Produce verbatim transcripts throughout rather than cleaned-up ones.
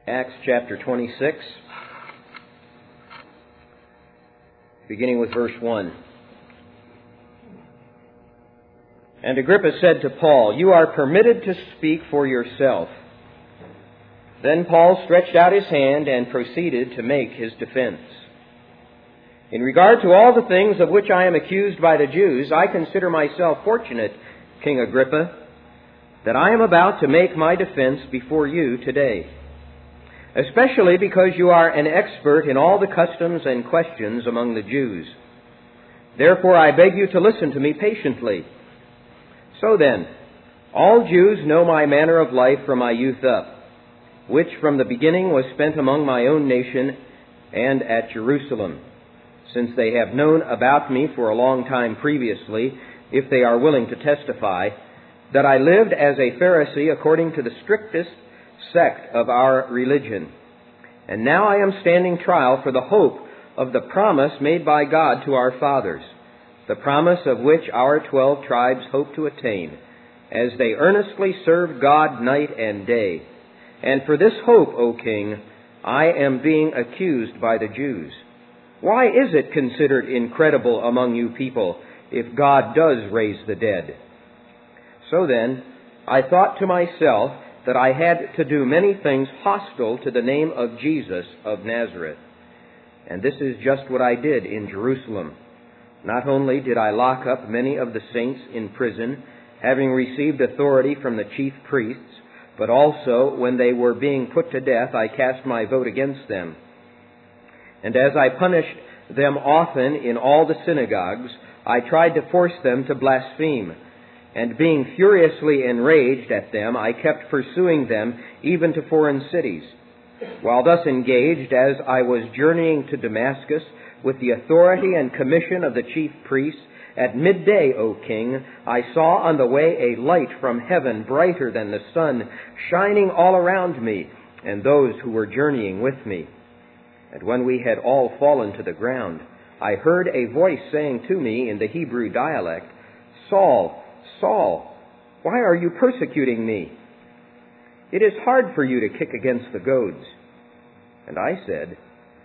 Acts chapter twenty-six, beginning with verse one. And Agrippa said to Paul, "You are permitted to speak for yourself." Then Paul stretched out his hand and proceeded to make his defense. "In regard to all the things of which I am accused by the Jews, I consider myself fortunate, King Agrippa, that I am about to make my defense before you today, especially because you are an expert in all the customs and questions among the Jews. Therefore I beg you to listen to me patiently. So then, all Jews know my manner of life from my youth up, which from the beginning was spent among my own nation and at Jerusalem, since they have known about me for a long time previously, if they are willing to testify, that I lived as a Pharisee according to the strictest sect of our religion. And now I am standing trial for the hope of the promise made by God to our fathers, the promise of which our twelve tribes hope to attain, as they earnestly serve God night and day. And for this hope, O King, I am being accused by the Jews. Why is it considered incredible among you people if God does raise the dead? So then, I thought to myself that I had to do many things hostile to the name of Jesus of Nazareth. And this is just what I did in Jerusalem. Not only did I lock up many of the saints in prison, having received authority from the chief priests, but also when they were being put to death, I cast my vote against them. And as I punished them often in all the synagogues, I tried to force them to blaspheme. And being furiously enraged at them, I kept pursuing them even to foreign cities. While thus engaged, as I was journeying to Damascus with the authority and commission of the chief priests, at midday, O King, I saw on the way a light from heaven brighter than the sun, shining all around me and those who were journeying with me. And when we had all fallen to the ground, I heard a voice saying to me in the Hebrew dialect, "Saul, Saul, why are you persecuting me? It is hard for you to kick against the goads." And I said,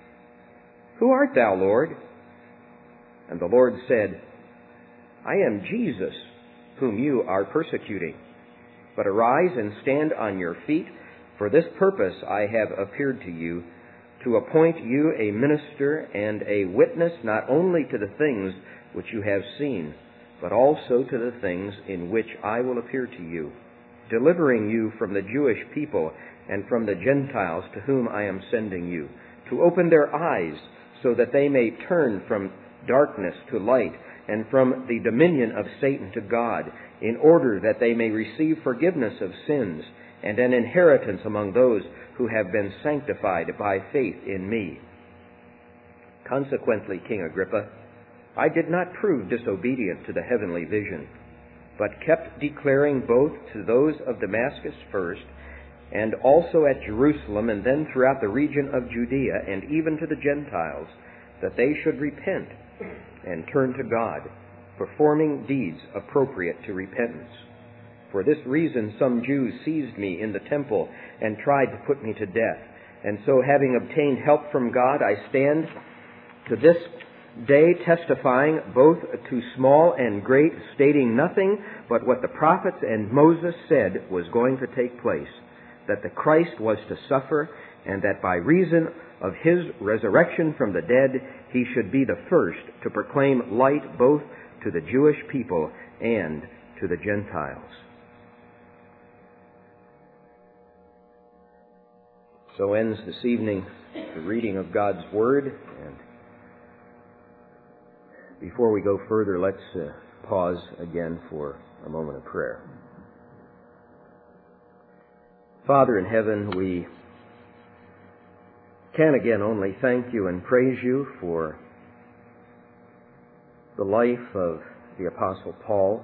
"Who art thou, Lord?" And the Lord said, "I am Jesus, whom you are persecuting. But arise and stand on your feet. For this purpose I have appeared to you, to appoint you a minister and a witness not only to the things which you have seen, but also to the things in which I will appear to you, delivering you from the Jewish people and from the Gentiles to whom I am sending you, to open their eyes so that they may turn from darkness to light and from the dominion of Satan to God, in order that they may receive forgiveness of sins and an inheritance among those who have been sanctified by faith in me. Consequently, King Agrippa, I did not prove disobedient to the heavenly vision, but kept declaring both to those of Damascus first, and also at Jerusalem, and then throughout the region of Judea, and even to the Gentiles, that they should repent and turn to God, performing deeds appropriate to repentance. For this reason some Jews seized me in the temple and tried to put me to death. And so, having obtained help from God, I stand to this day testifying both to small and great, stating nothing but what the prophets and Moses said was going to take place, that the Christ was to suffer, and that by reason of his resurrection from the dead, he should be the first to proclaim light both to the Jewish people and to the Gentiles. So ends this evening the reading of God's Word. And before we go further, let's uh, pause again for a moment of prayer. Father in heaven, we can again only thank you and praise you for the life of the Apostle Paul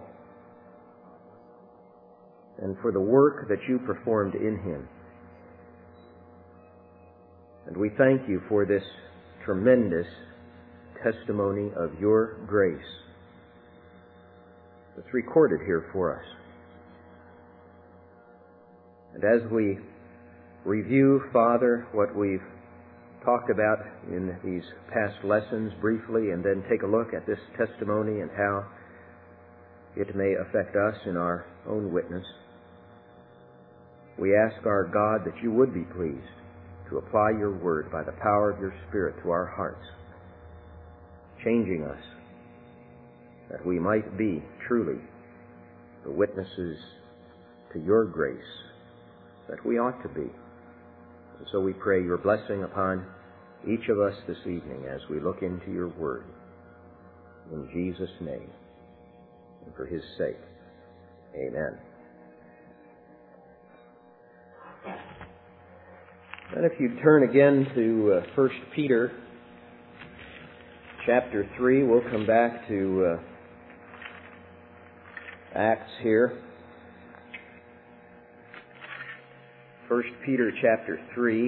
and for the work that you performed in him. And we thank you for this tremendous testimony of your grace that's recorded here for us. And as we review, Father, what we've talked about in these past lessons briefly, and then take a look at this testimony and how it may affect us in our own witness. We ask our God that you would be pleased to apply your word by the power of your Spirit to our hearts, changing us, that we might be truly the witnesses to your grace that we ought to be. And so we pray your blessing upon each of us this evening as we look into your word. In Jesus' name, and for his sake, amen. And if you turn again to uh, First Peter chapter three, we'll come back to uh, Acts here. First Peter chapter three,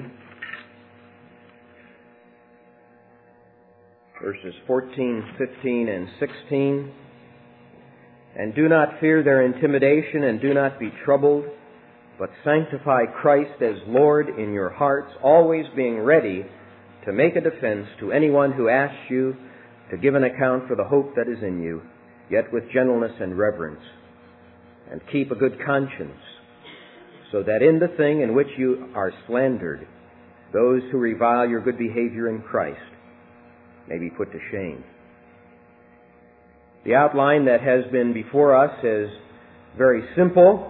verses fourteen, fifteen, and sixteen. And do not fear their intimidation, and do not be troubled, but sanctify Christ as Lord in your hearts, always being ready to make a defense to anyone who asks you to give an account for the hope that is in you, yet with gentleness and reverence. And keep a good conscience, so that in the thing in which you are slandered, those who revile your good behavior in Christ may be put to shame. The outline that has been before us is very simple,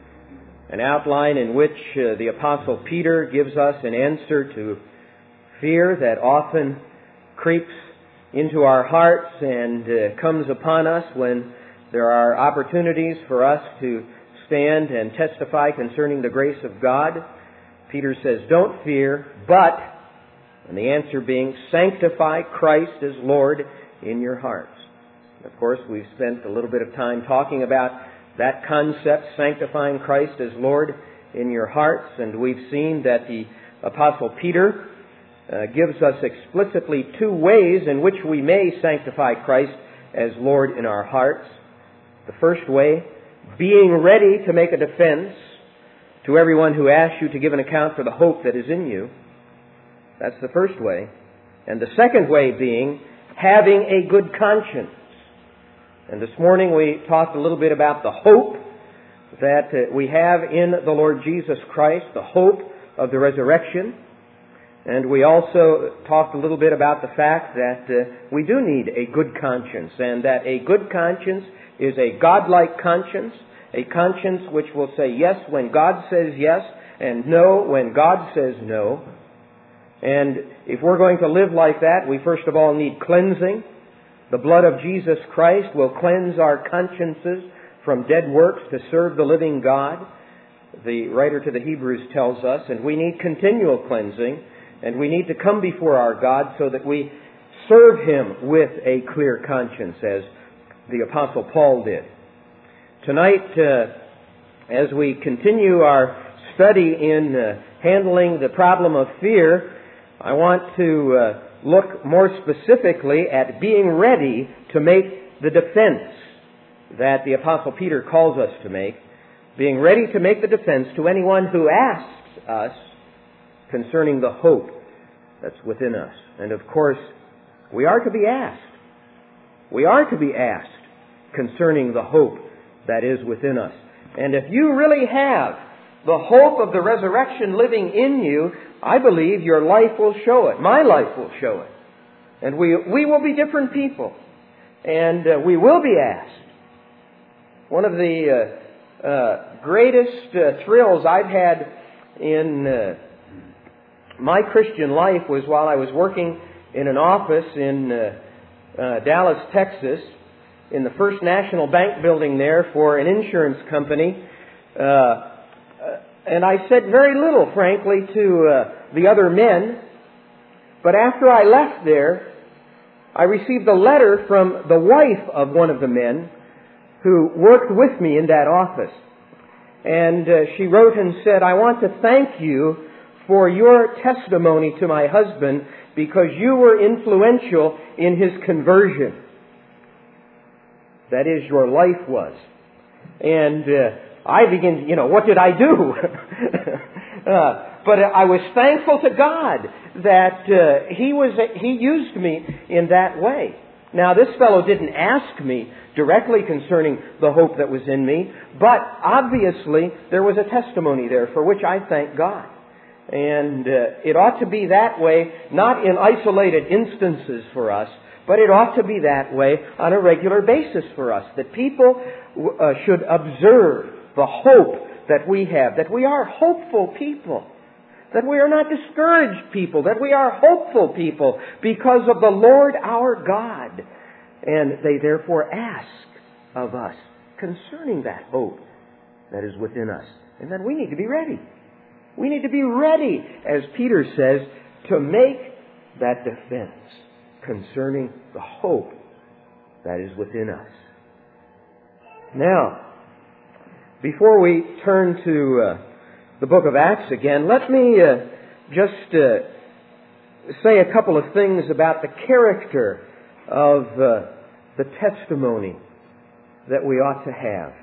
an outline in which uh, the Apostle Peter gives us an answer to fear that often creeps into our hearts and uh, comes upon us when there are opportunities for us to stand and testify concerning the grace of God. Peter says, don't fear, but, and the answer being, sanctify Christ as Lord in your hearts. Of course, we've spent a little bit of time talking about that concept, sanctifying Christ as Lord in your hearts, and we've seen that the Apostle Peter uh, gives us explicitly two ways in which we may sanctify Christ as Lord in our hearts. The first way, being ready to make a defense to everyone who asks you to give an account for the hope that is in you. That's the first way. And the second way being, having a good conscience. And this morning we talked a little bit about the hope that uh, we have in the Lord Jesus Christ, the hope of the resurrection. And we also talked a little bit about the fact that uh, we do need a good conscience, and that a good conscience is a godlike conscience, a conscience which will say yes when God says yes, and no when God says no. And if we're going to live like that, we first of all need cleansing. The blood of Jesus Christ will cleanse our consciences from dead works to serve the living God. The writer to the Hebrews tells us, and we need continual cleansing, and we need to come before our God so that we serve Him with a clear conscience, as the Apostle Paul did. Tonight, uh, as we continue our study in uh, handling the problem of fear, I want to uh, look more specifically at being ready to make the defense that the Apostle Peter calls us to make, being ready to make the defense to anyone who asks us concerning the hope that's within us. And of course, we are to be asked. We are to be asked concerning the hope that is within us. And if you really have the hope of the resurrection living in you, I believe your life will show it. My life will show it. And we we will be different people. And uh, we will be asked. One of the uh, uh, greatest uh, thrills I've had in uh, my Christian life was while I was working in an office in uh, uh, Dallas, Texas, in the First National Bank building there for an insurance company. Uh, and I said very little, frankly, to uh, the other men. But after I left there, I received a letter from the wife of one of the men who worked with me in that office. And uh, she wrote and said, I want to thank you for your testimony to my husband because you were influential in his conversion. That is, your life was. And uh, I began, you know, what did I do? uh, but I was thankful to God that uh, He was He used me in that way. Now, this fellow didn't ask me directly concerning the hope that was in me, but obviously there was a testimony there for which I thank God. And uh, it ought to be that way, not in isolated instances for us, but it ought to be that way on a regular basis for us, that people uh, should observe the hope that we have, that we are hopeful people, that we are not discouraged people, that we are hopeful people because of the Lord our God. And they therefore ask of us concerning that hope that is within us. And then we need to be ready. We need to be ready, as Peter says, to make that defense concerning the hope that is within us. Now, before we turn to uh, the book of Acts again, let me uh, just uh, say a couple of things about the character of uh, the testimony that we ought to have.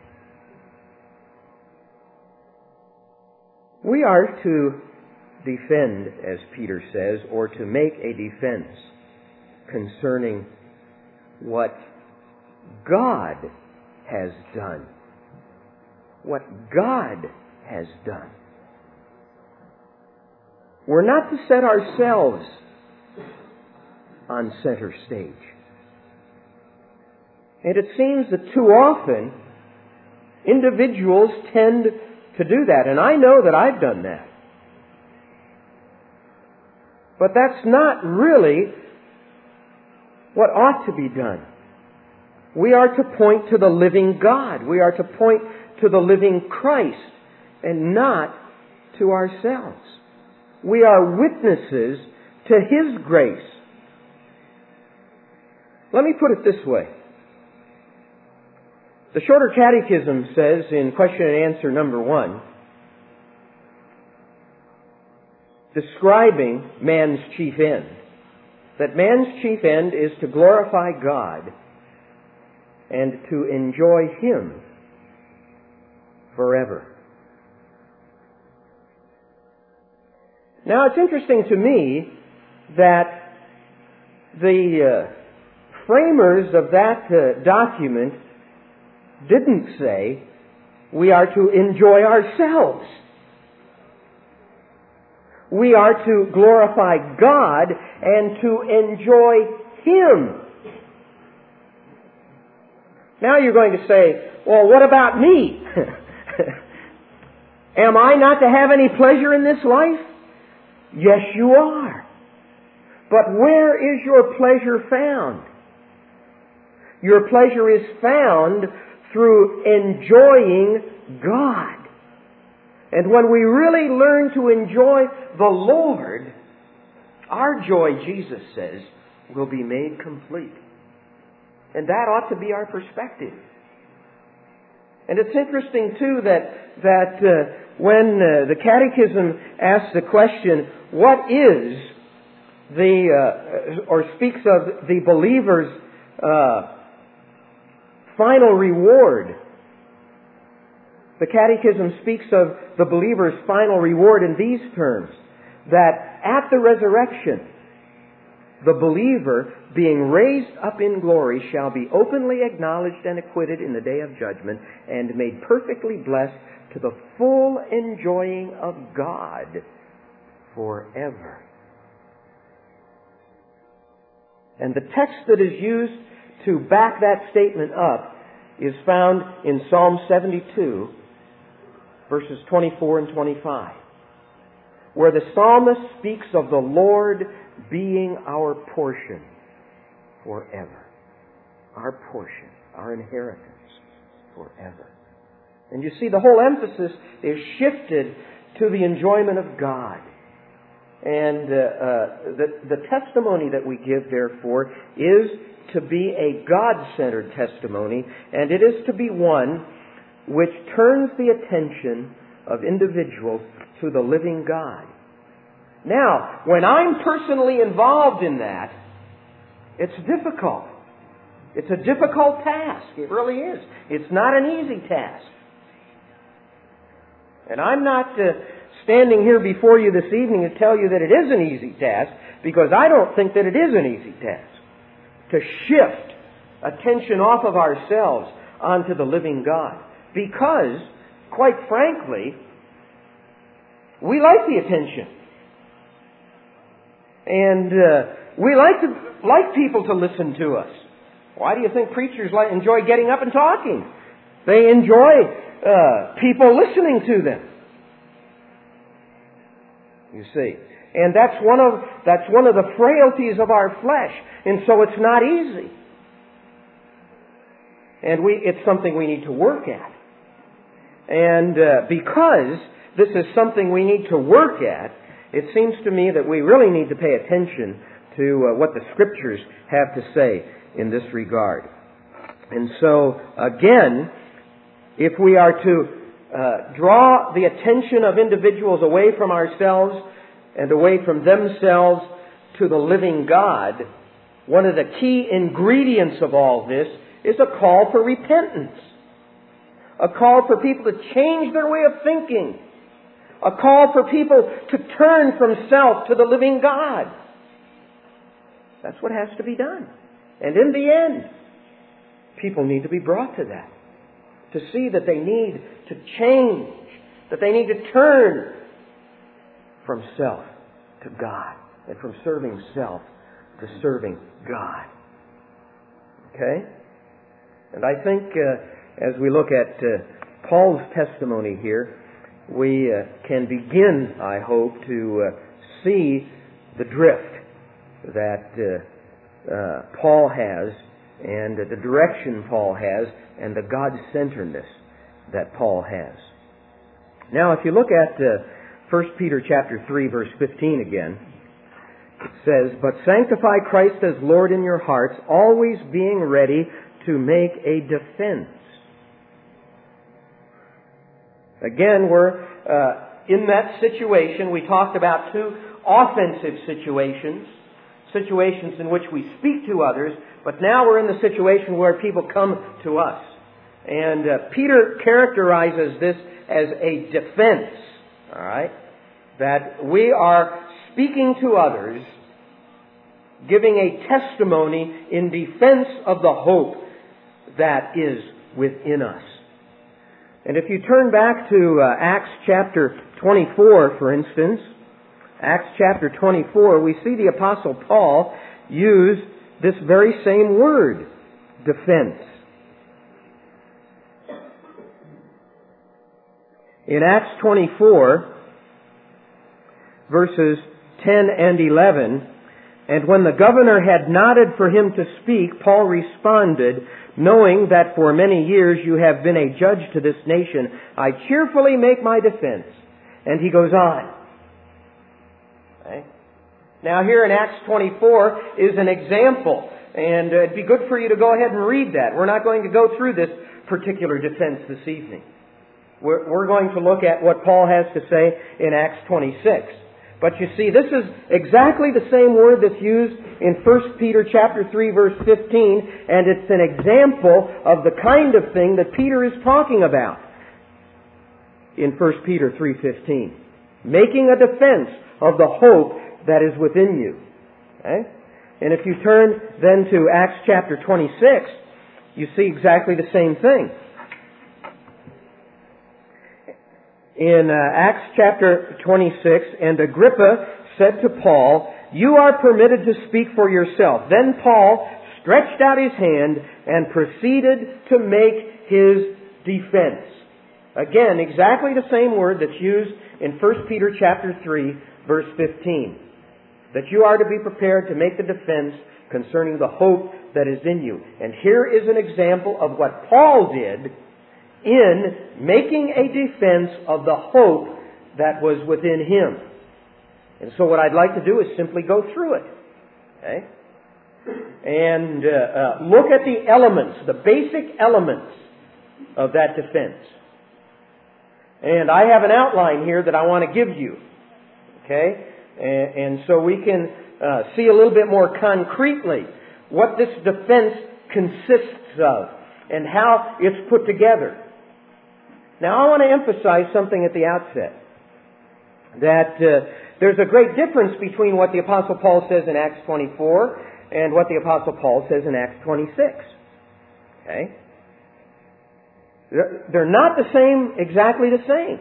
We are to defend, as Peter says, or to make a defense concerning what God has done. What God has done. We're not to set ourselves on center stage. And it seems that too often individuals tend to do that. And I know that I've done that. But that's not really what ought to be done. We are to point to the living God. We are to point to the living Christ and not to ourselves. We are witnesses to His grace. Let me put it this way. The Shorter Catechism says in question and answer number one, describing man's chief end, that man's chief end is to glorify God and to enjoy Him forever. Now, it's interesting to me that the uh, framers of that uh, document didn't say we are to enjoy ourselves. We are to glorify God and to enjoy Him. Now you're going to say, well, what about me? Am I not to have any pleasure in this life? Yes, you are. But where is your pleasure found? Your pleasure is found through enjoying God. And when we really learn to enjoy the Lord, our joy, Jesus says, will be made complete. And that ought to be our perspective. And it's interesting, too, that, that uh, when uh, the Catechism asks the question, what is the, uh, or speaks of the believer's uh, final reward. The Catechism speaks of the believer's final reward in these terms, that at the resurrection, the believer, being raised up in glory, shall be openly acknowledged and acquitted in the day of judgment, and made perfectly blessed to the full enjoying of God forever. And the text that is used to back that statement up is found in Psalm seventy-two, verses twenty-four and twenty-five, where the psalmist speaks of the Lord being our portion forever. Our portion, our inheritance forever. And you see, the whole emphasis is shifted to the enjoyment of God. And uh, uh, the, the testimony that we give, therefore, is to be a God-centered testimony, and it is to be one which turns the attention of individuals to the living God. Now, when I'm personally involved in that, it's difficult. It's a difficult task. It really is. It's not an easy task. And I'm not uh, standing here before you this evening to tell you that it is an easy task, because I don't think that it is an easy task to shift attention off of ourselves onto the living God. Because, quite frankly, we like the attention. And uh, we like to, like people to listen to us. Why do you think preachers like, enjoy getting up and talking? They enjoy uh, people listening to them. You see. And that's one of that's one of the frailties of our flesh. And so it's not easy. And we it's something we need to work at. And uh, because this is something we need to work at, it seems to me that we really need to pay attention to uh, what the Scriptures have to say in this regard. And so, again, if we are to uh, draw the attention of individuals away from ourselves and away from themselves to the living God, one of the key ingredients of all this is a call for repentance. A call for people to change their way of thinking. A call for people to turn from self to the living God. That's what has to be done. And in the end, people need to be brought to that. To see that they need to change. That they need to turn from self to God. And from serving self to serving God. Okay? And I think uh, as we look at uh, Paul's testimony here, we uh, can begin, I hope, to uh, see the drift that uh, uh, Paul has, and uh, the direction Paul has, and the God-centeredness that Paul has. Now, if you look at uh, First Peter chapter three, verse fifteen again, it says, "But sanctify Christ as Lord in your hearts, always being ready to make a defense." Again, we're uh, in that situation. We talked about two offensive situations, situations in which we speak to others, but now we're in the situation where people come to us. And uh, Peter characterizes this as a defense, all right? That we are speaking to others, giving a testimony in defense of the hope that is within us. And if you turn back to uh, Acts chapter twenty-four, for instance, Acts chapter twenty-four, we see the Apostle Paul use this very same word, defense. In Acts twenty-four, verses ten and eleven, "And when the governor had nodded for him to speak, Paul responded, 'Knowing that for many years you have been a judge to this nation, I cheerfully make my defense.'" And he goes on. Okay. Now here in Acts twenty-four is an example, and it'd be good for you to go ahead and read that. We're not going to go through this particular defense this evening. We're, we're going to look at what Paul has to say in Acts twenty-six. But you see, this is exactly the same word that's used in First Peter chapter three, verse fifteen, and it's an example of the kind of thing that Peter is talking about in First Peter three fifteen. Making a defense of the hope that is within you. Okay? And if you turn then to Acts chapter twenty-six, you see exactly the same thing. In uh, Acts chapter twenty-six, "And Agrippa said to Paul, 'You are permitted to speak for yourself.' Then Paul stretched out his hand and proceeded to make his defense." Again, exactly the same word that's used in First Peter chapter three, verse fifteen. That you are to be prepared to make the defense concerning the hope that is in you. And here is an example of what Paul did in making a defense of the hope that was within him. And so what I'd like to do is simply go through it. Okay? And uh, uh, look at the elements, the basic elements of that defense. And I have an outline here that I want to give you. Okay? And, and so we can uh, see a little bit more concretely what this defense consists of and how it's put together. Now, I want to emphasize something at the outset. that uh, there's a great difference between what the Apostle Paul says in Acts twenty-four and what the Apostle Paul says in Acts twenty-six. Okay? They're not the same, exactly the same.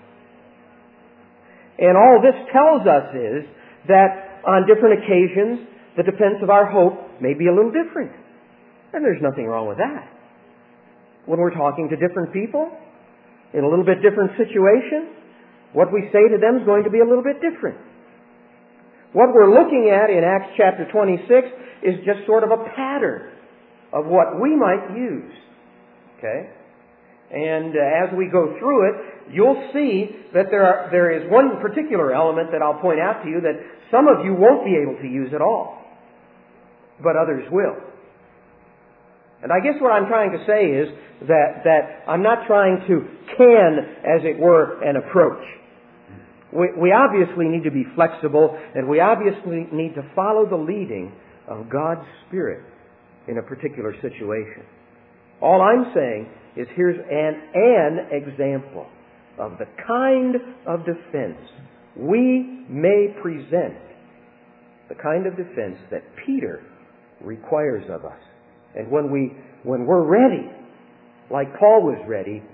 And all this tells us is that on different occasions, the defense of our hope may be a little different. And there's nothing wrong with that. When we're talking to different people, in a little bit different situation, what we say to them is going to be a little bit different. What we're looking at in Acts chapter twenty-six is just sort of a pattern of what we might use. Okay? And uh, as we go through it, you'll see that there are, there is one particular element that I'll point out to you that some of you won't be able to use at all, but others will. And I guess what I'm trying to say is that, that I'm not trying to can, as it were, an approach. We, we obviously need to be flexible, and we obviously need to follow the leading of God's Spirit in a particular situation. All I'm saying is here's an, an example of the kind of defense we may present, the kind of defense that Peter requires of us. And when we, when we're ready, like Paul was ready,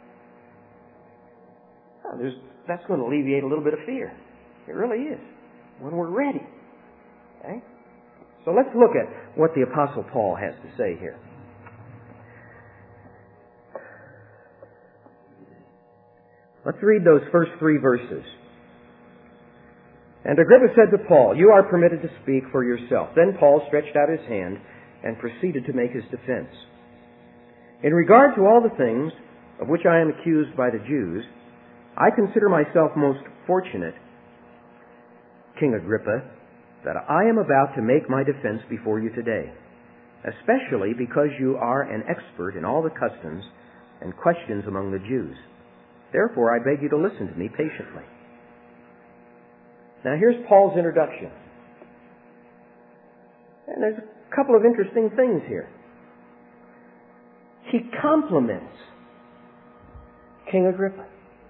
there's, that's going to alleviate a little bit of fear. It really is. When we're ready. Okay? So let's look at what the Apostle Paul has to say here. Let's read those first three verses. And Agrippa said to Paul, "You are permitted to speak for yourself." Then Paul stretched out his hand and proceeded to make his defense. "In regard to all the things of which I am accused by the Jews, I consider myself most fortunate, King Agrippa, that I am about to make my defense before you today, especially because you are an expert in all the customs and questions among the Jews. Therefore, I beg you to listen to me patiently." Now, here's Paul's introduction. And there's a couple of interesting things here. He compliments King Agrippa.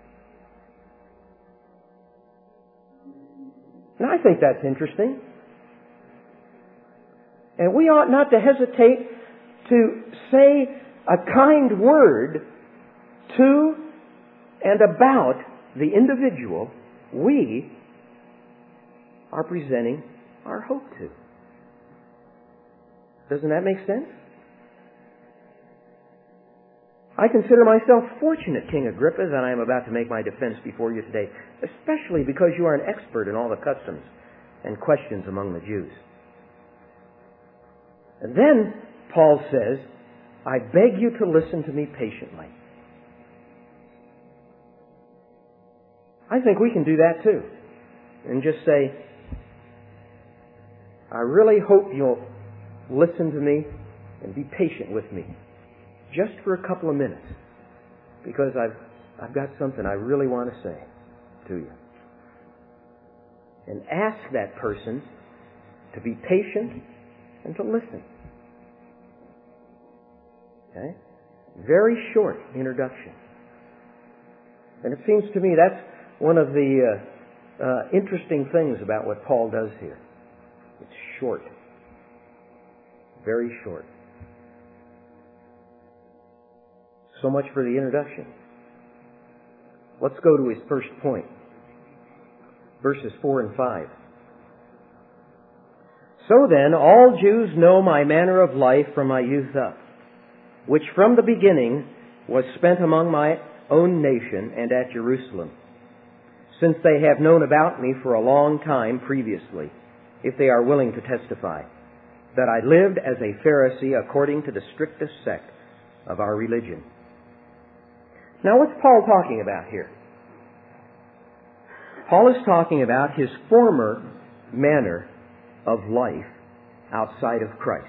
And I think that's interesting. And we ought not to hesitate to say a kind word to and about the individual we are presenting our hope to. Doesn't that make sense? "I consider myself fortunate, King Agrippa, that I am about to make my defense before you today, especially because you are an expert in all the customs and questions among the Jews." And then Paul says, "I beg you to listen to me patiently." I think we can do that too. And just say, "I really hope you'll listen to me and be patient with me just for a couple of minutes, because I've, I've got something I really want to say to you." And ask that person to be patient and to listen. Okay? Very short introduction. And it seems to me that's one of the uh, uh, interesting things about what Paul does here. It's short. Very short. So much for the introduction. Let's go to his first point. Verses four and five. "So then, all Jews know my manner of life from my youth up, which from the beginning was spent among my own nation and at Jerusalem, since they have known about me for a long time previously, if they are willing to testify, that I lived as a Pharisee according to the strictest sect of our religion." Now, what's Paul talking about here? Paul is talking about his former manner of life outside of Christ.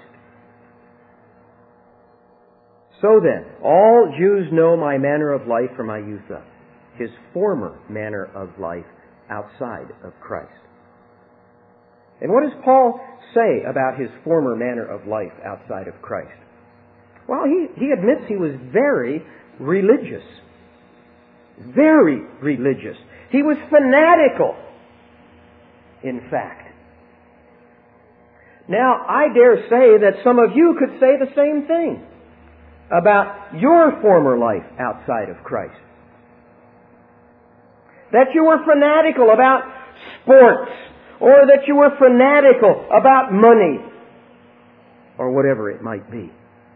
"So then, all Jews know my manner of life from my youth up," his former manner of life outside of Christ. And what does Paul say about his former manner of life outside of Christ? Well, he, he admits he was very religious. Very religious. He was fanatical, in fact. Now, I dare say that some of you could say the same thing about your former life outside of Christ. That you were fanatical about sports, or that you were fanatical about money, or whatever it might be.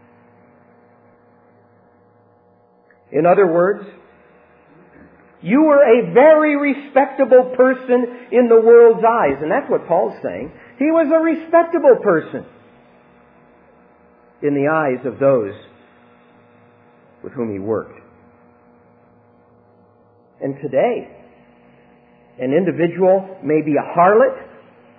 In other words, you were a very respectable person in the world's eyes. And that's what Paul's saying. He was a respectable person in the eyes of those with whom he worked. And today, an individual may be a harlot,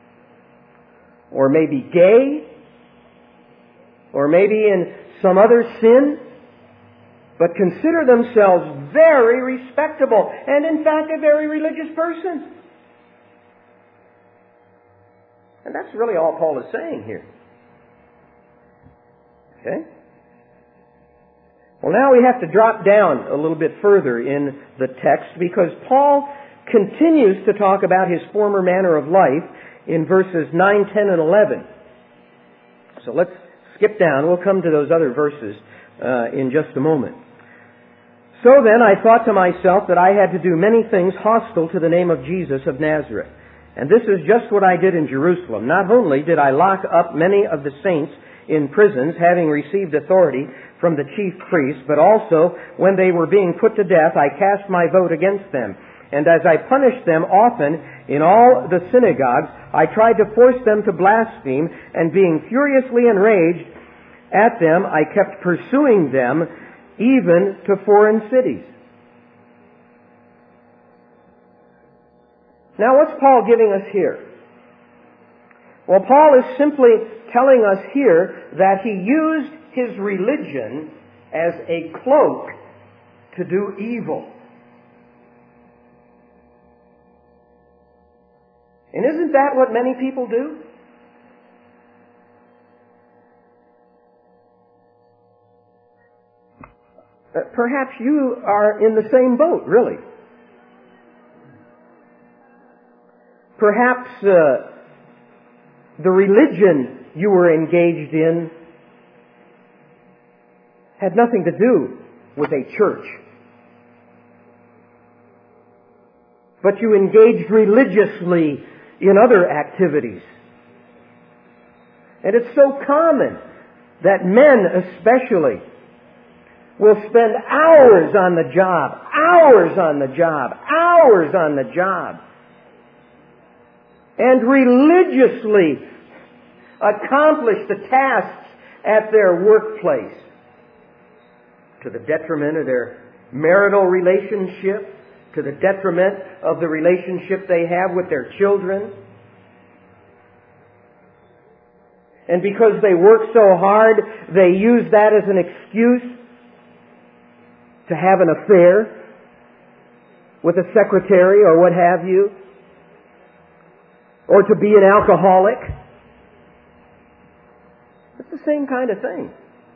or may be gay, or maybe in some other sin, but consider themselves very respectable and, in fact, a very religious person. And that's really all Paul is saying here. Okay? Well, now we have to drop down a little bit further in the text, because Paul continues to talk about his former manner of life in verses nine, ten, and eleven. So let's skip down. We'll come to those other verses uh, in just a moment. So then I thought to myself that I had to do many things hostile to the name of Jesus of Nazareth. And this is just what I did in Jerusalem. Not only did I lock up many of the saints in prisons, having received authority from the chief priests, but also when they were being put to death, I cast my vote against them. And as I punished them often in all the synagogues, I tried to force them to blaspheme, and being furiously enraged at them, I kept pursuing them even to foreign cities. Now, what's Paul giving us here? Well, Paul is simply telling us here that he used his religion as a cloak to do evil. And isn't that what many people do? Uh, perhaps you are in the same boat, really. Perhaps uh, the religion you were engaged in had nothing to do with a church. But you engaged religiously in other activities. And it's so common that men especially will spend hours on the job, hours on the job, hours on the job, and religiously accomplish the tasks at their workplace to the detriment of their marital relationship, to the detriment of the relationship they have with their children. And because they work so hard, they use that as an excuse to have an affair with a secretary or what have you, or to be an alcoholic. It's the same kind of thing.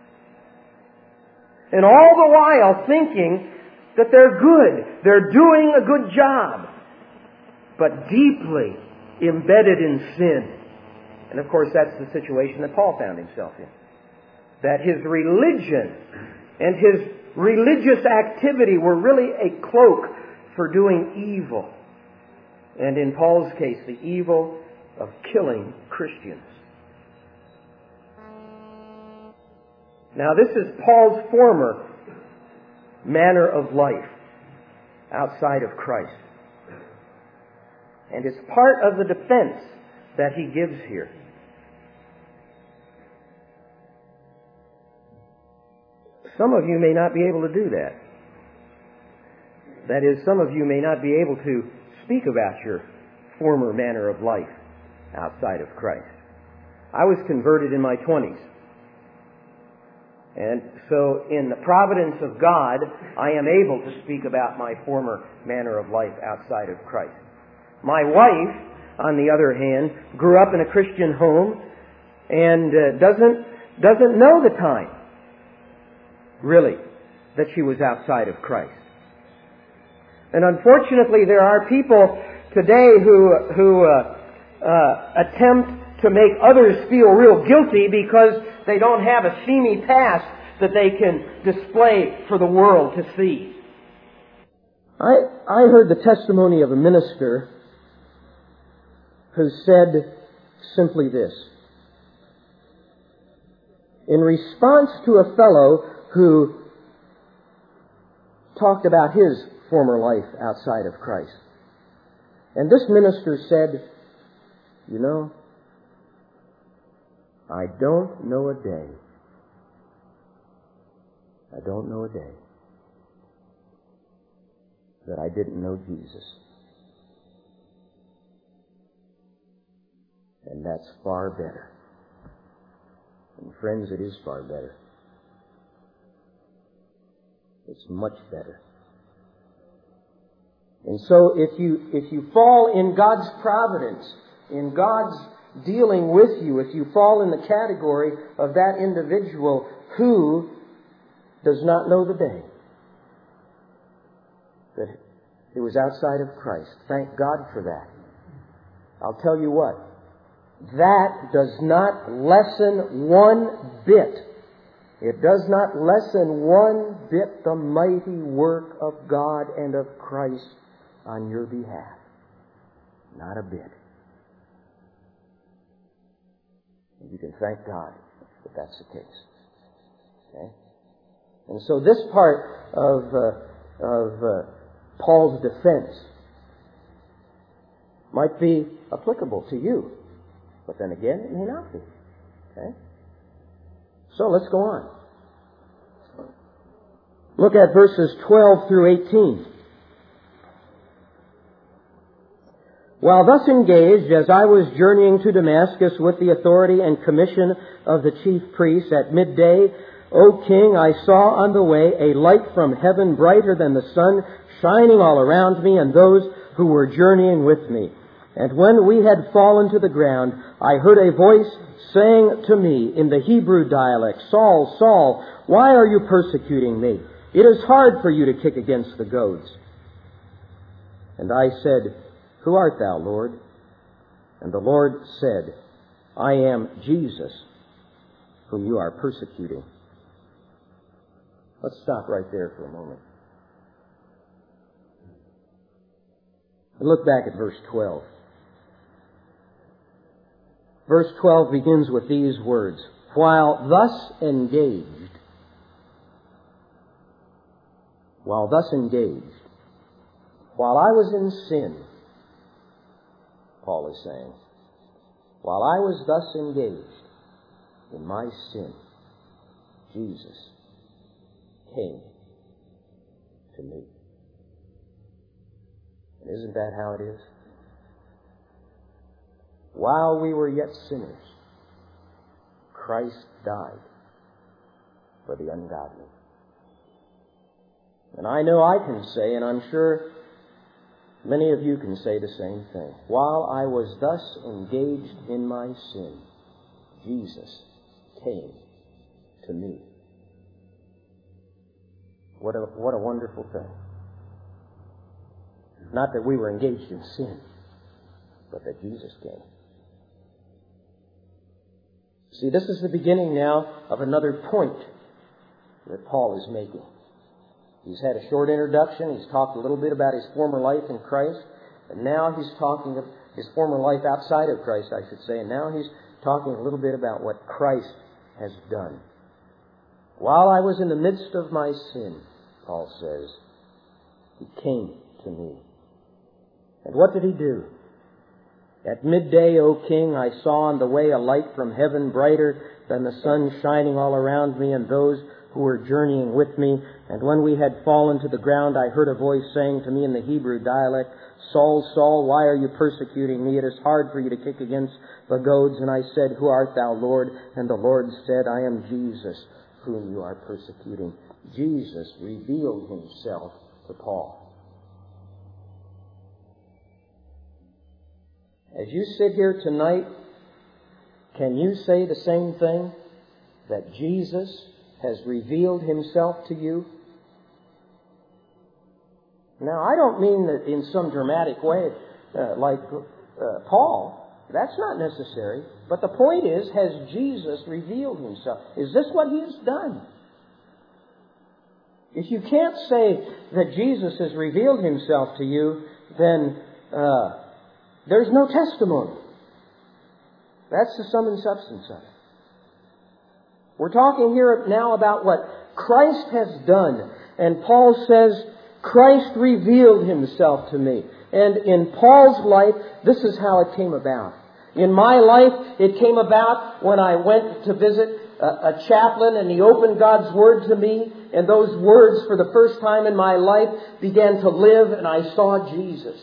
And all the while thinking that they're good, they're doing a good job, but deeply embedded in sin. And of course that's the situation that Paul found himself in. That his religion and his religious activity were really a cloak for doing evil. And in Paul's case, the evil of killing Christians. Now this is Paul's former manner of life outside of Christ. And it's part of the defense that he gives here. Some of you may not be able to do that. That is, some of you may not be able to speak about your former manner of life outside of Christ. I was converted in my twenties. And so in the providence of God, I am able to speak about my former manner of life outside of Christ. My wife, on the other hand, grew up in a Christian home and uh, doesn't doesn't know the time, really, that she was outside of Christ. And unfortunately, there are people today who who uh, uh, attempt to make others feel real guilty because they don't have a steamy past that they can display for the world to see. I I heard the testimony of a minister who said simply this. In response to a fellow who talked about his former life outside of Christ. And this minister said, you know, I don't know a day. I don't know a day that I didn't know Jesus. And that's far better. And friends, it is far better. It's much better. And so if you if you fall in God's providence, in God's dealing with you, if you fall in the category of that individual who does not know the day that it was outside of Christ, thank God for that. I'll tell you what, that does not lessen one bit. It does not lessen one bit the mighty work of God and of Christ on your behalf. Not a bit. And you can thank God that that's the case. Okay? And so this part of, uh, of uh, Paul's defense might be applicable to you. But then again, it may not be. Okay? So let's go on. Look at verses twelve through eighteen. While thus engaged, as I was journeying to Damascus with the authority and commission of the chief priests at midday, O king, I saw on the way a light from heaven brighter than the sun, shining all around me and those who were journeying with me. And when we had fallen to the ground, I heard a voice saying to me in the Hebrew dialect, Saul, Saul, why are you persecuting me? It is hard for you to kick against the goads. And I said, Who art thou, Lord? And the Lord said, I am Jesus, whom you are persecuting. Let's stop right there for a moment. And look back at verse twelve. Verse twelve begins with these words, While thus engaged, while thus engaged, while I was in sin, Paul is saying, while I was thus engaged in my sin, Jesus came to me. And isn't that how it is? While we were yet sinners, Christ died for the ungodly. And I know I can say, and I'm sure many of you can say the same thing. While I was thus engaged in my sin, Jesus came to me. What a, what a wonderful thing. Not that we were engaged in sin, but that Jesus came. See, this is the beginning now of another point that Paul is making. He's had a short introduction. He's talked a little bit about his former life in Christ. And now he's talking of his former life outside of Christ, I should say. And now he's talking a little bit about what Christ has done. While I was in the midst of my sin, Paul says, He came to me. And what did He do? At midday, O king, I saw on the way a light from heaven brighter than the sun shining all around me and those who were journeying with me. And when we had fallen to the ground, I heard a voice saying to me in the Hebrew dialect, Saul, Saul, why are you persecuting me? It is hard for you to kick against the goads. And I said, Who art thou, Lord? And the Lord said, I am Jesus, whom you are persecuting. Jesus revealed Himself to Paul. As you sit here tonight, can you say the same thing? That Jesus has revealed Himself to you? Now, I don't mean that in some dramatic way, uh, like uh, Paul. That's not necessary. But the point is, has Jesus revealed himself? Is this what he has done? If you can't say that Jesus has revealed himself to you, then uh, there's no testimony. That's the sum and substance of it. We're talking here now about what Christ has done. And Paul says, Christ revealed himself to me. And in Paul's life, this is how it came about. In my life, it came about when I went to visit a, a chaplain and he opened God's Word to me. And those words, for the first time in my life, began to live, and I saw Jesus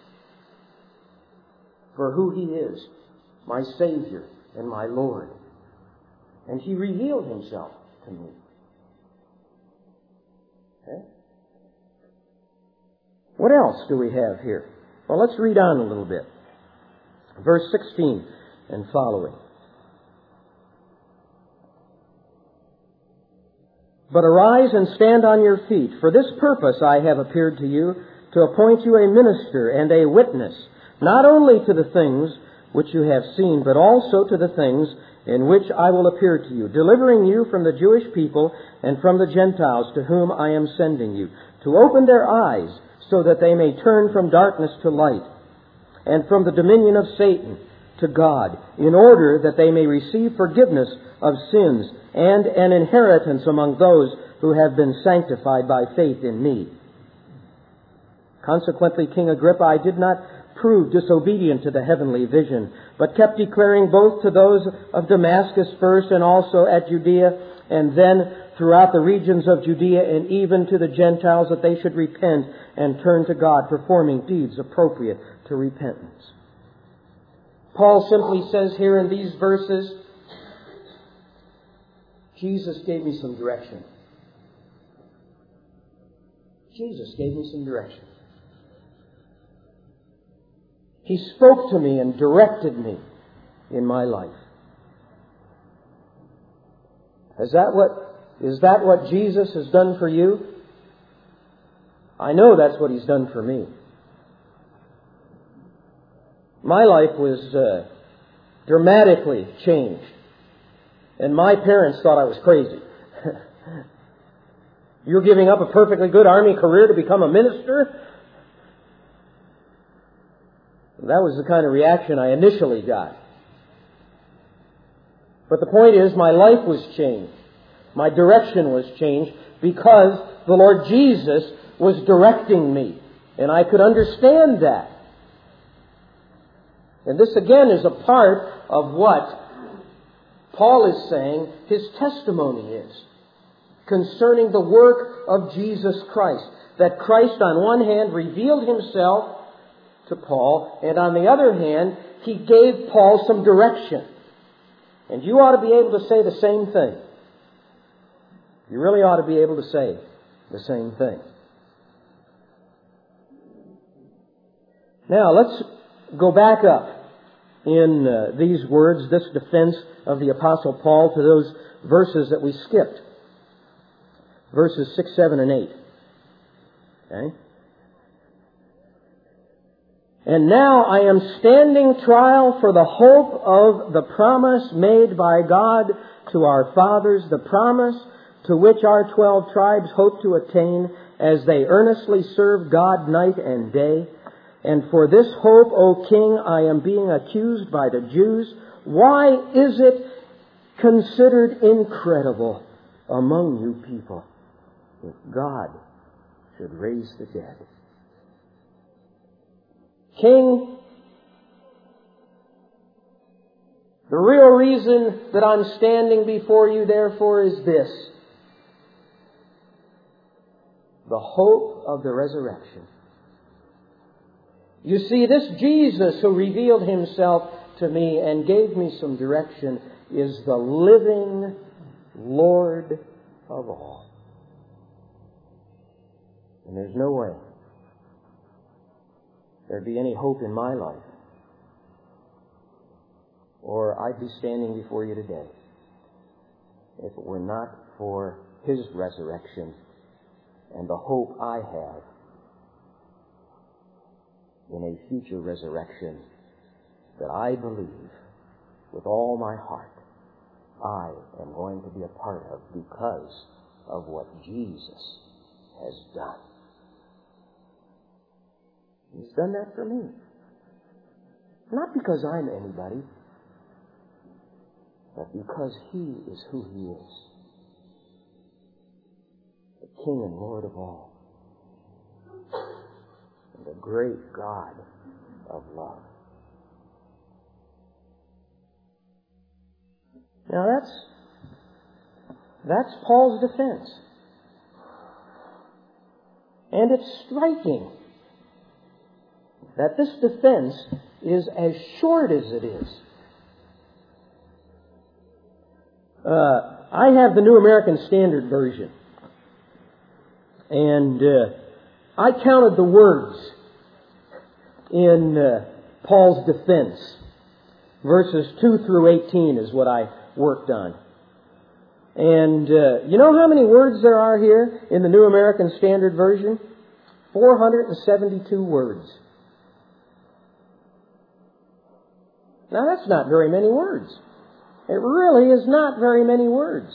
for who he is, my Savior and my Lord. And he revealed himself to me. Okay? What else do we have here? Well, let's read on a little bit. Verse sixteen and following. But arise and stand on your feet. For this purpose I have appeared to you, to appoint you a minister and a witness, not only to the things which you have seen, but also to the things in which I will appear to you, delivering you from the Jewish people and from the Gentiles to whom I am sending you, to open their eyes so that they may turn from darkness to light, and from the dominion of Satan to God, in order that they may receive forgiveness of sins and an inheritance among those who have been sanctified by faith in me. Consequently, King Agrippa, I did not prove disobedient to the heavenly vision, but kept declaring both to those of Damascus first and also at Judea, and then throughout the regions of Judea and even to the Gentiles, that they should repent and turn to God, performing deeds appropriate to repentance. Paul simply says here in these verses, Jesus gave me some direction. Jesus gave me some direction. He spoke to me and directed me in my life. Is that what, is that what Jesus has done for you? I know that's what He's done for me. My life was uh, dramatically changed. And my parents thought I was crazy. You're giving up a perfectly good army career to become a minister? That was the kind of reaction I initially got. But the point is, my life was changed. My direction was changed because the Lord Jesus was directing me. And I could understand that. And this again is a part of what Paul is saying his testimony is concerning the work of Jesus Christ. That Christ on one hand revealed Himself to Paul, and on the other hand, He gave Paul some direction. And you ought to be able to say the same thing. You really ought to be able to say the same thing. Now, let's go back up in uh, these words, this defense of the Apostle Paul, to those verses that we skipped. Verses six, seven, and eight. Okay? And now I am standing trial for the hope of the promise made by God to our fathers, the promise to which our twelve tribes hope to attain as they earnestly serve God night and day. And for this hope, O King, I am being accused by the Jews. Why is it considered incredible among you people if God should raise the dead? King, the real reason that I'm standing before you, therefore, is this: the hope of the resurrection. You see, this Jesus who revealed Himself to me and gave me some direction is the living Lord of all. And there's no way there'd be any hope in my life, or I'd be standing before you today, if it were not for His resurrection and the hope I have in a future resurrection that I believe with all my heart I am going to be a part of because of what Jesus has done. He's done that for me. Not because I'm anybody, but because He is who He is. The King and Lord of all. And the great God of love. Now that's, that's Paul's defense. And it's striking that this defense is as short as it is. Uh, I have the New American Standard Version. And uh, I counted the words in uh, Paul's defense. Verses two through eighteen is what I worked on. And uh, you know how many words there are here in the New American Standard Version? four hundred seventy-two words. Now that's not very many words. It really is not very many words.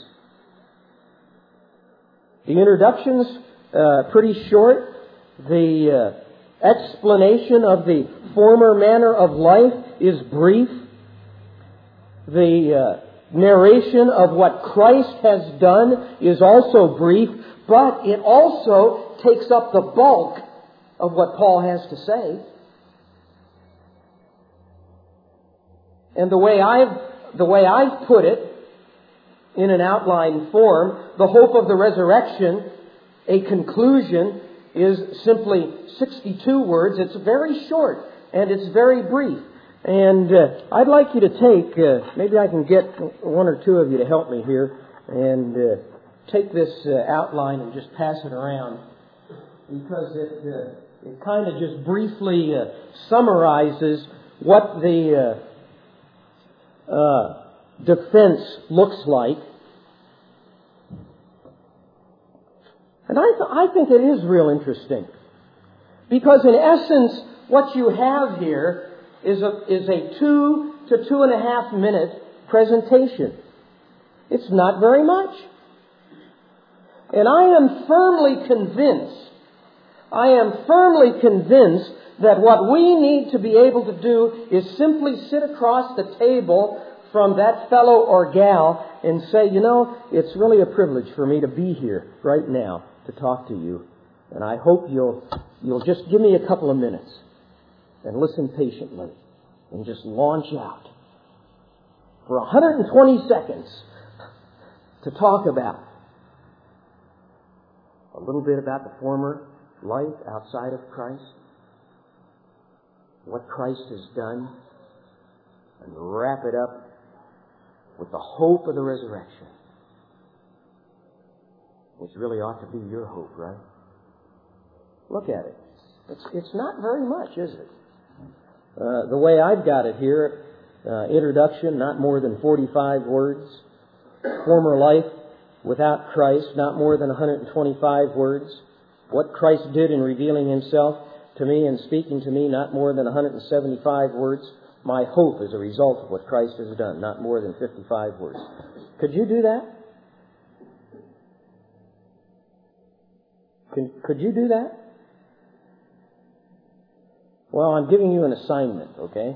The introduction's uh, pretty short. The uh, explanation of the former manner of life is brief. The uh, narration of what Christ has done is also brief, but it also takes up the bulk of what Paul has to say. And the way I've, the way I've put it in an outline form, the hope of the resurrection, a conclusion, is simply sixty-two words. It's very short and it's very brief. And uh, I'd like you to take, uh, maybe I can get one or two of you to help me here, and uh, take this uh, outline and just pass it around, because it uh, it kind of just briefly uh, summarizes what the uh, uh, defense looks like. And I, th- I think it is real interesting, because in essence, what you have here is a, is a two to two and a half minute presentation. It's not very much. And I am firmly convinced, I am firmly convinced that what we need to be able to do is simply sit across the table from that fellow or gal and say, you know, it's really a privilege for me to be here right now to talk to you. And I hope you'll you'll just give me a couple of minutes and listen patiently and just launch out for one hundred twenty seconds to talk about a little bit about the former life outside of Christ, what Christ has done, and wrap it up with the hope of the resurrection, which really ought to be your hope, right? Look at it. It's, it's not very much, is it? Uh, the way I've got it here, uh, introduction, not more than forty-five words. Former life without Christ, not more than one hundred twenty-five words. What Christ did in revealing Himself to me and speaking to me, not more than one hundred seventy-five words. My hope is a result of what Christ has done, not more than fifty-five words. Could you do that? Could, could you do that? Well, I'm giving you an assignment, okay?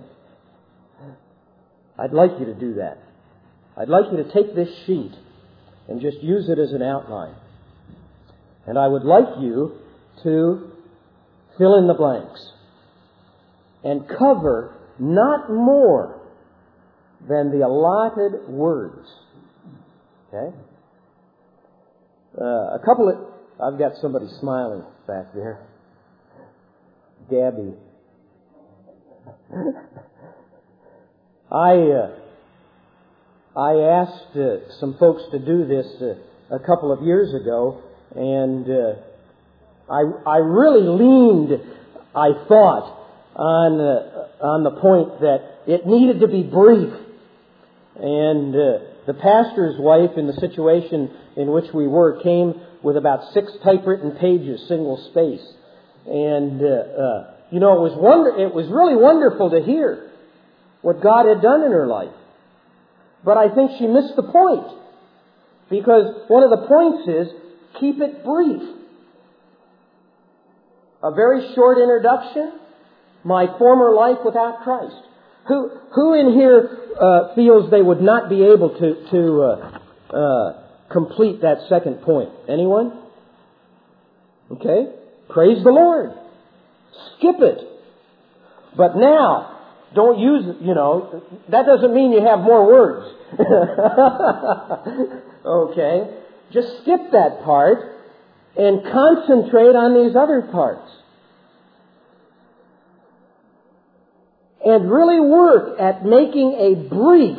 I'd like you to do that. I'd like you to take this sheet and just use it as an outline. And I would like you to fill in the blanks and cover not more than the allotted words. Okay? Uh, a couple of... I've got somebody smiling back there. Gabby. I uh, I asked uh, some folks to do this uh, a couple of years ago, and uh, I I really leaned, I thought, on uh, on the point that it needed to be brief. And uh, the pastor's wife, in the situation in which we were, came with about six typewritten pages, single space. And uh, uh, you know, it was wonder, it was really wonderful to hear what God had done in her life. But I think she missed the point. Because one of the points is, keep it brief. A very short introduction. My former life without Christ. Who, who in here uh, feels they would not be able to, to uh, uh, complete that second point? Anyone? Okay. Praise the Lord. Skip it. But now, don't use, you know, that doesn't mean you have more words. Okay. Just skip that part and concentrate on these other parts. And really work at making a brief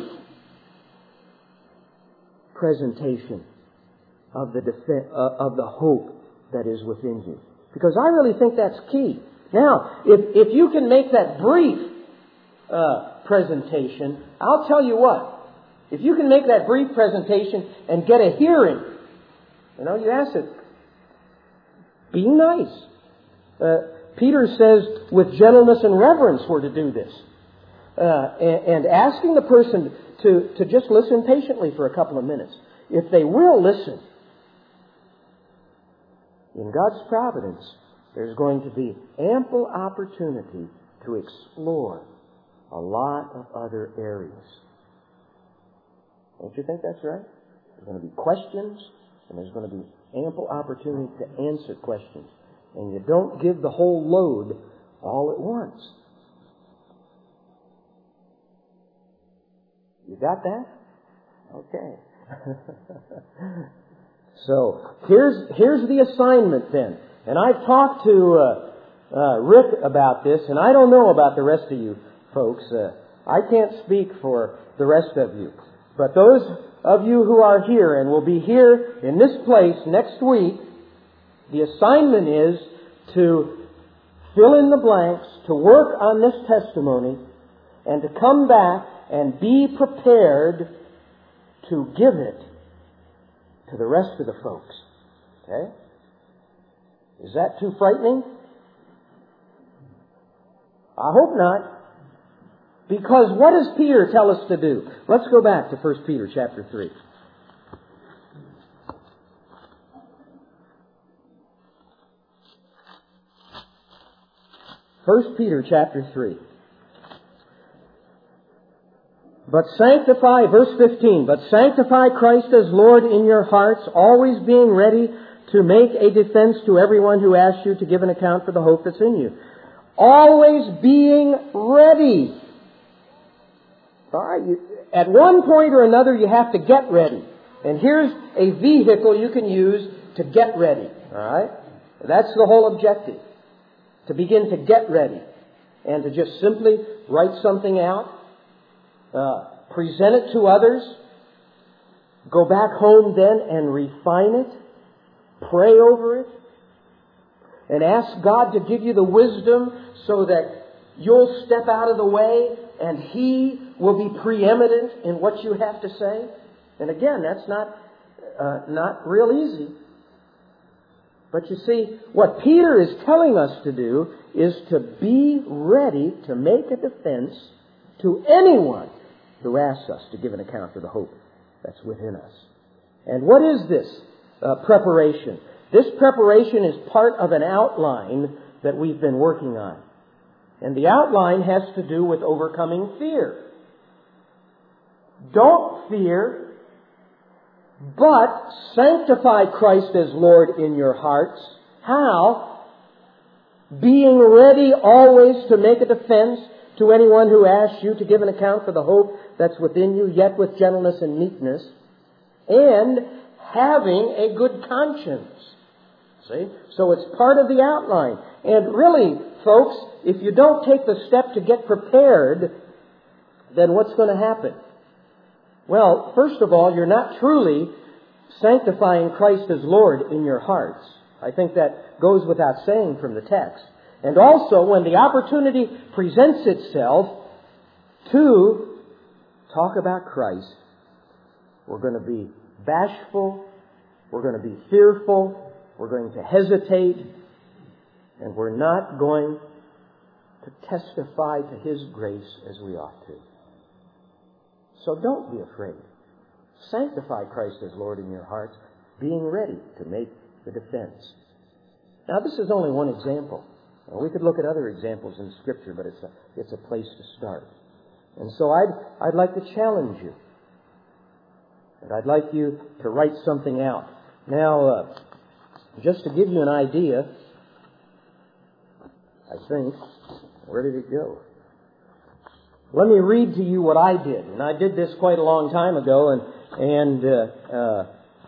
presentation of the defi- uh, of the hope that is within you. Because I really think that's key. Now, if, if you can make that brief uh, presentation, I'll tell you what. If you can make that brief presentation and get a hearing, you know, you ask it, be nice. Uh, Peter says, with gentleness and reverence we're to do this. Uh, and, and asking the person to, to just listen patiently for a couple of minutes. If they will listen, in God's providence, there's going to be ample opportunity to explore a lot of other areas. Don't you think that's right? There's going to be questions, and there's going to be ample opportunity to answer questions. And you don't give the whole load all at once. You got that? Okay. So, here's, here's the assignment then. And I've talked to uh, uh, Rick about this, and I don't know about the rest of you folks. Uh, I can't speak for the rest of you. But those of you who are here and will be here in this place next week, the assignment is to fill in the blanks, to work on this testimony, and to come back and be prepared to give it to the rest of the folks. Okay? Is that too frightening? I hope not. Because what does Peter tell us to do? Let's go back to First Peter chapter three. First Peter chapter three. But sanctify, verse fifteen, but sanctify Christ as Lord in your hearts, always being ready to make a defense to everyone who asks you to give an account for the hope that's in you. Always being ready. All right, you, at one point or another you have to get ready. And here's a vehicle you can use to get ready. All right? That's the whole objective. To begin to get ready. And to just simply write something out. Uh, present it to others. Go back home then and refine it. Pray over it. And ask God to give you the wisdom so that you'll step out of the way and He will be preeminent in what you have to say. And again, that's not uh, not real easy. But you see, what Peter is telling us to do is to be ready to make a defense to anyone who asks us to give an account for the hope that's within us. And what is this uh, preparation? This preparation is part of an outline that we've been working on. And the outline has to do with overcoming fear. Don't fear, but sanctify Christ as Lord in your hearts. How? Being ready always to make a defense to anyone who asks you to give an account for the hope that's within you, yet with gentleness and meekness, and having a good conscience. See? So it's part of the outline. And really, folks, if you don't take the step to get prepared, then what's going to happen? Well, first of all, you're not truly sanctifying Christ as Lord in your hearts. I think that goes without saying from the text. And also, when the opportunity presents itself to talk about Christ, we're going to be bashful, we're going to be fearful, we're going to hesitate, and we're not going to testify to His grace as we ought to. So don't be afraid. Sanctify Christ as Lord in your hearts, being ready to make the defense. Now, this is only one example. Now, we could look at other examples in Scripture, but it's a, it's a place to start. And so I'd, I'd like to challenge you. And I'd like you to write something out. Now, uh, just to give you an idea, I think, where did it go? Let me read to you what I did. And I did this quite a long time ago, and, and uh, uh,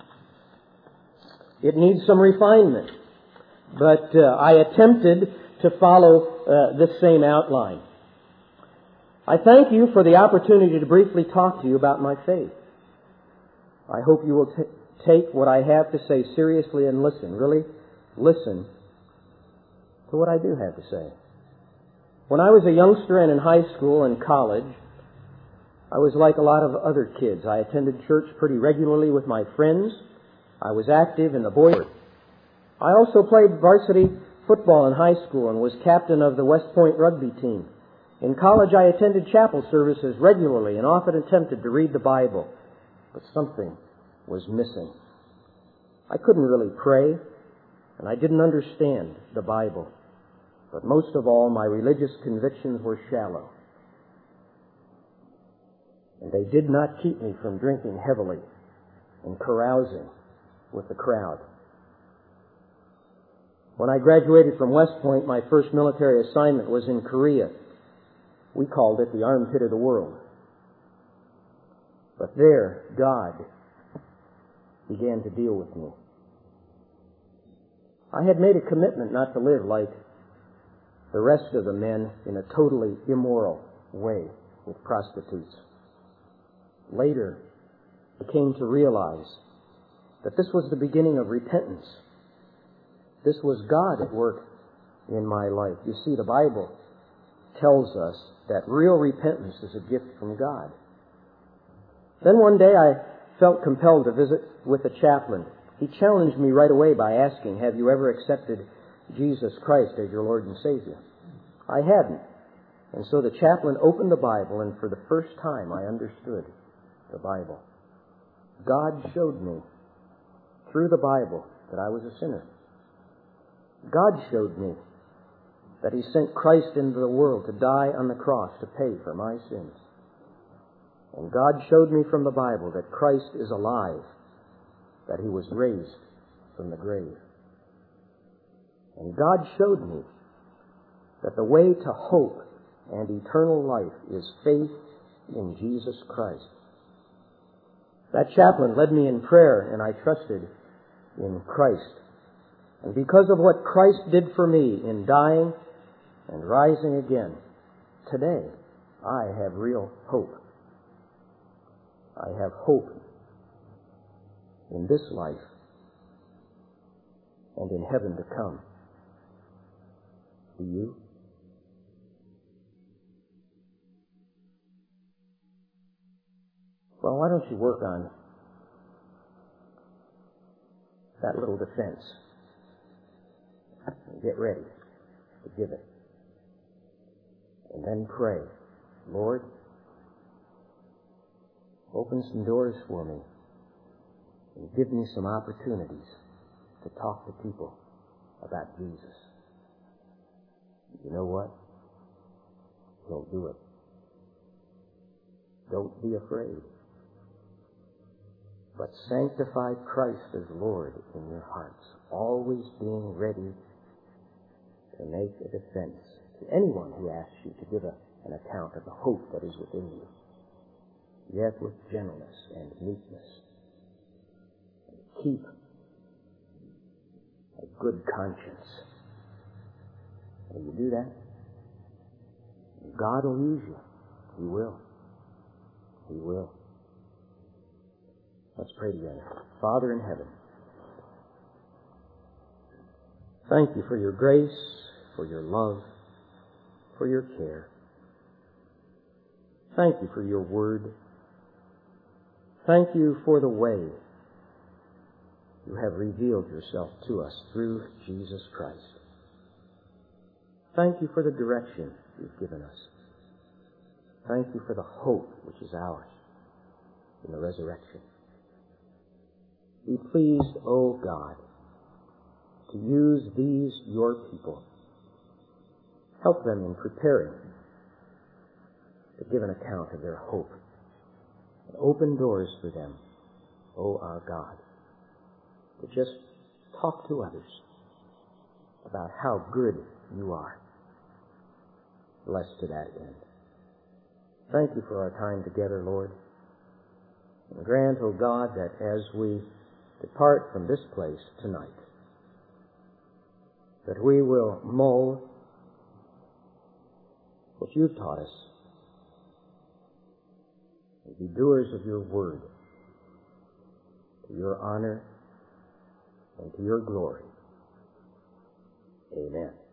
it needs some refinement. But uh, I attempted to follow uh, this same outline. I thank you for the opportunity to briefly talk to you about my faith. I hope you will t- take what I have to say seriously and listen, really listen to what I do have to say. When I was a youngster and in high school and college, I was like a lot of other kids. I attended church pretty regularly with my friends. I was active in the boys' I also played varsity football in high school and was captain of the West Point rugby team. In college, I attended chapel services regularly and often attempted to read the Bible, but something was missing. I couldn't really pray, and I didn't understand the Bible. But most of all, my religious convictions were shallow. And they did not keep me from drinking heavily and carousing with the crowd. When I graduated from West Point, my first military assignment was in Korea. We called it the armpit of the world. But there, God began to deal with me. I had made a commitment not to live like the rest of the men in a totally immoral way with prostitutes. Later, I came to realize that this was the beginning of repentance. This was God at work in my life. You see, the Bible tells us that real repentance is a gift from God. Then one day I felt compelled to visit with a chaplain. He challenged me right away by asking, have you ever accepted Jesus Christ as your Lord and Savior? I hadn't. And so the chaplain opened the Bible, and for the first time I understood the Bible. God showed me through the Bible that I was a sinner. God showed me that He sent Christ into the world to die on the cross to pay for my sins. And God showed me from the Bible that Christ is alive, that He was raised from the grave. And God showed me that the way to hope and eternal life is faith in Jesus Christ. That chaplain led me in prayer, and I trusted in Christ. And because of what Christ did for me in dying and rising again, today I have real hope. I have hope in this life and in heaven to come. Do you? Well, why don't you work on that little defense and get ready to give it. And then pray, Lord, open some doors for me and give me some opportunities to talk to people about Jesus. You know what? He'll do it. Don't be afraid. But sanctify Christ as Lord in your hearts, always being ready to make a defense to anyone who asks you to give a, an account of the hope that is within you, yet with gentleness and meekness. And keep a good conscience. Will you do that? God will use you. He will. He will. Let's pray together. Father in heaven, thank you for your grace, for your love, for your care. Thank you for your word. Thank you for the way you have revealed yourself to us through Jesus Christ. Thank you for the direction you've given us. Thank you for the hope which is ours in the resurrection. Be pleased, O God, to use these, your people. Help them in preparing to give an account of their hope. And open doors for them, O our God, to just talk to others about how good you are. Bless to that end. Thank you for our time together, Lord. And grant, O God, that as we depart from this place tonight, that we will mull what you've taught us and be doers of your word to your honor and to your glory. Amen.